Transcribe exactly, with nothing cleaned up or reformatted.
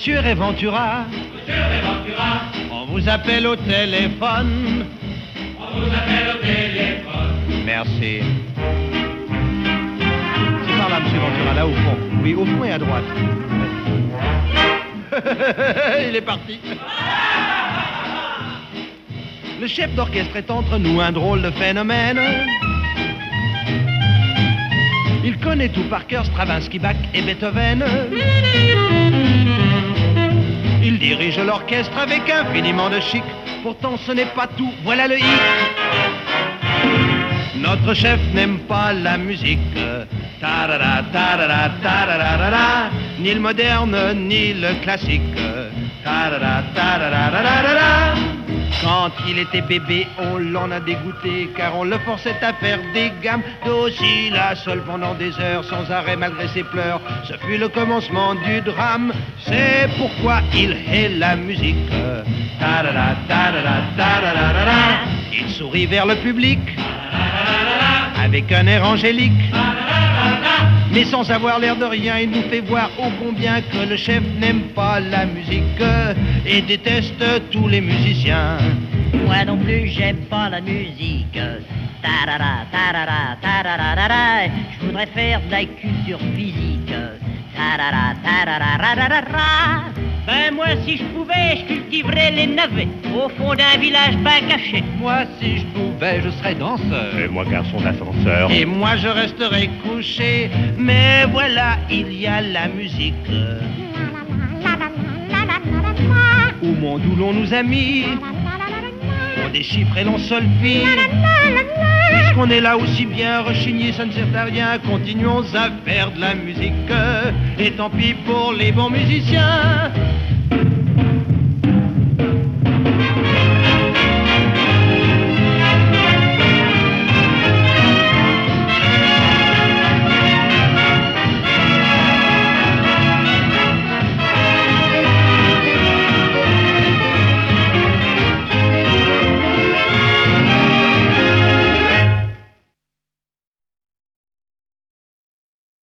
Monsieur Réventura, Monsieur Réventura, on vous appelle au téléphone. on vous appelle au téléphone. Merci. C'est par là, Monsieur Ventura, là au fond. Oui, au fond et à droite. Il est parti. Le chef d'orchestre est entre nous un drôle de phénomène. Il connaît tout par cœur, Stravinsky, Bach et Beethoven. Il dirige l'orchestre avec infiniment de chic. Pourtant ce n'est pas tout, voilà le hic. Notre chef n'aime pas la musique, tarara, tarara, tararara, ni le moderne, ni le classique, tarara, tarara, tararara. Quand il était bébé, on l'en a dégoûté, car on le forçait à faire des gammes do si la sol pendant des heures, sans arrêt malgré ses pleurs. Ce fut le commencement du drame, c'est pourquoi il hait la musique. Tarara, tarara, tararara. Il sourit vers le public avec un air angélique, mais sans avoir l'air de rien, il nous fait voir ô combien que le chef n'aime pas la musique et déteste tous les musiciens. Moi non plus, j'aime pas la musique. Tarara, tarara, tararara. Je voudrais faire de la culture physique. Tarara, tarara, tararara. Ben moi, si je pouvais, je cultiverais les navets au fond d'un village pas caché. Moi, si je pouvais, je serais danseur. Et moi, garçon d'ascenseur. Et moi, je resterai couché. Mais voilà, il y a la musique. Au monde où l'on nous a mis, on déchiffre et l'on solfie. Puisqu'on est là aussi bien rechigné, ça ne sert à rien. Continuons à faire de la musique. Et tant pis pour les bons musiciens.